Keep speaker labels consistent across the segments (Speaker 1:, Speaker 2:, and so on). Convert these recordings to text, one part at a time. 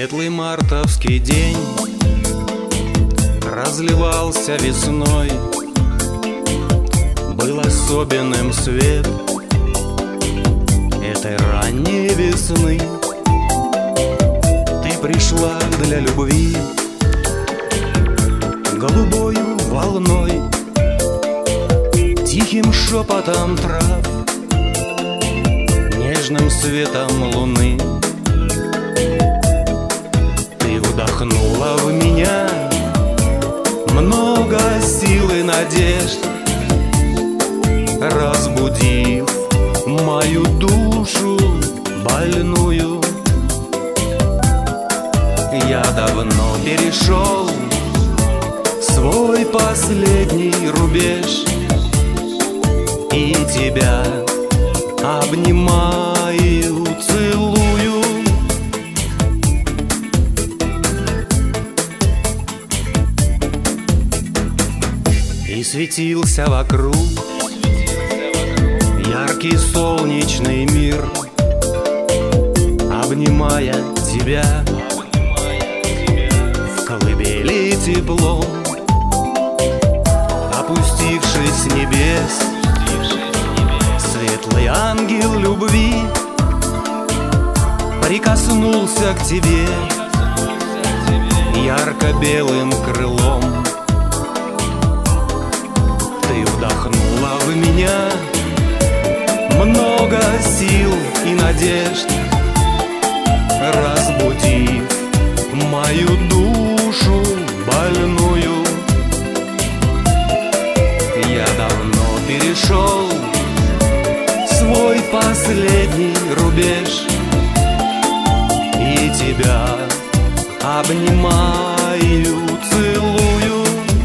Speaker 1: Светлый мартовский день разливался весной. Был особенным свет этой ранней весны. Ты пришла для любви голубою волной, тихим шепотом трав, нежным светом луны. Ты вдохнула в меня много сил и надежд, разбудив мою душу больную. Я давно перешел свой последний рубеж и тебя обнимаю, целую. И светился вокруг яркий солнечный мир, обнимая тебя в колыбели теплом. Опустившись с небес, светлый ангел любви прикоснулся к тебе ярко-белым крылом. Ты вдохнула в меня много сил и надежд, разбудив мою душу больную. Я давно перешел свой последний рубеж и тебя обнимаю, целую.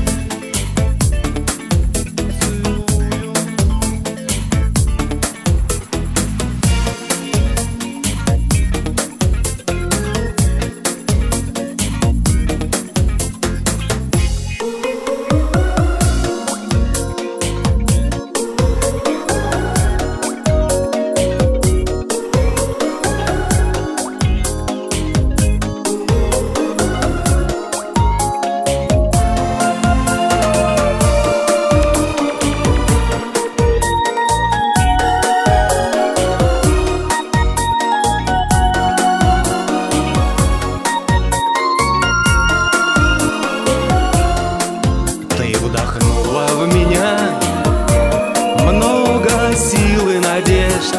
Speaker 1: Вдохнула в меня много сил и надежд,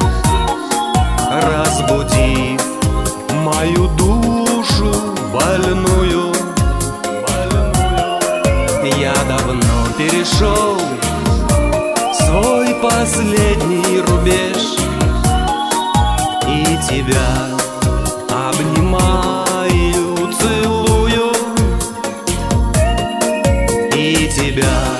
Speaker 1: разбудив мою душу больную. Я давно перешел свой последний рубеж и тебя обнимаю, целую. И тебя